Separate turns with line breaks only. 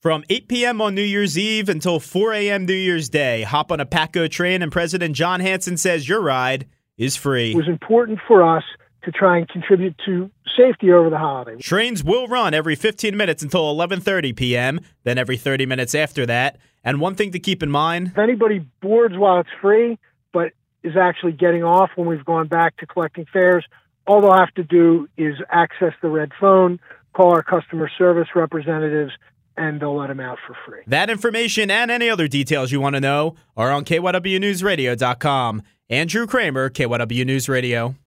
From 8 p.m. on New Year's Eve until 4 a.m. New Year's Day, hop on a PATCO train and President John Hanson says your ride is free.
It was important for us to try and contribute to safety over the holiday.
Trains will run every 15 minutes until 11:30 p.m., then every 30 minutes after that. And one thing to keep in mind,
if anybody boards while it's free but is actually getting off when we've gone back to collecting fares, all they'll have to do is access the red phone, call our customer service representatives, and they'll let them out for free.
That information and any other details you want to know are on KYWNewsRadio.com. Andrew Kramer, KYW News Radio.